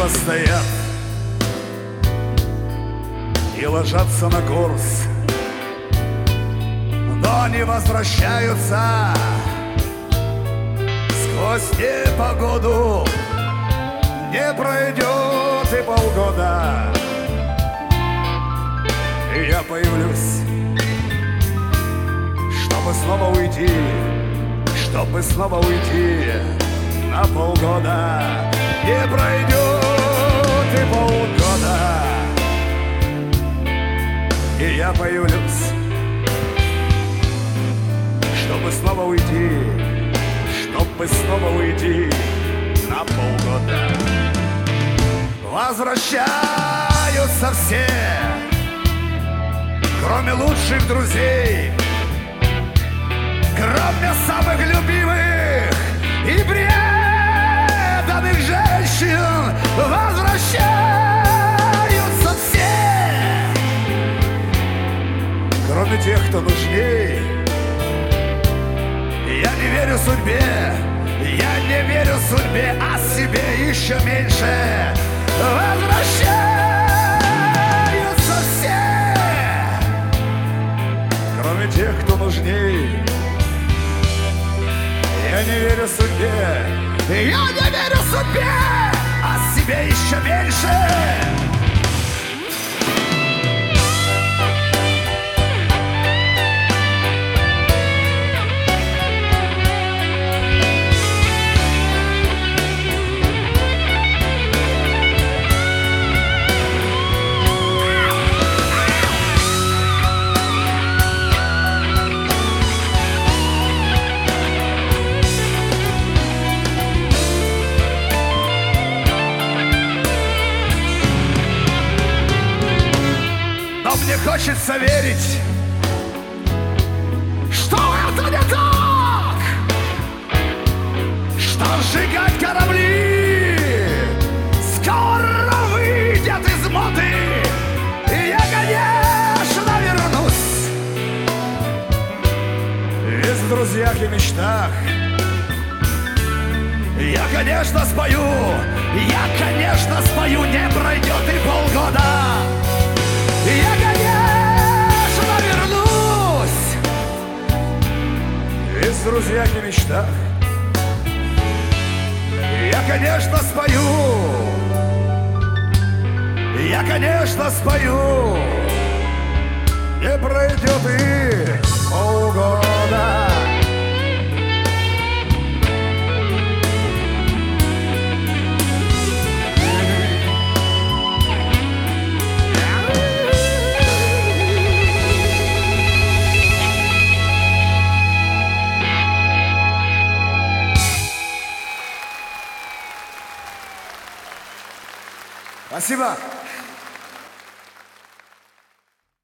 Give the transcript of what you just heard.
мимо стоят и ложатся на курс, но не возвращаются сквозь непогоду. Не пройдет и полгода, и я появлюсь, чтобы снова уйти, чтобы снова уйти на полгода. Не пройдет и полгода, и я появлюсь, чтобы снова уйти, чтобы снова уйти на полгода. Возвращаются все, кроме лучших друзей, кроме самых любимых и преданных женщин. Возвращаются все, кроме тех, кто нужней. Я не верю судьбе, я не верю судьбе, а себе еще меньше. Возвращаются все, кроме тех, кто нужней. Я не верю судьбе, я не верю судьбе, а себе еще меньше. Мне хочется верить, что это не так, что сжигать корабли скоро выйдет из моды. И я, конечно, вернусь, ведь в друзьях и мечтах я, конечно, спою, я, конечно, спою. Не пройдет и полгода, я, конечно, вернусь, ведь в друзьях и мечтах я, конечно, спою, я, конечно, спою. Не пройдет и полгода. Спасибо.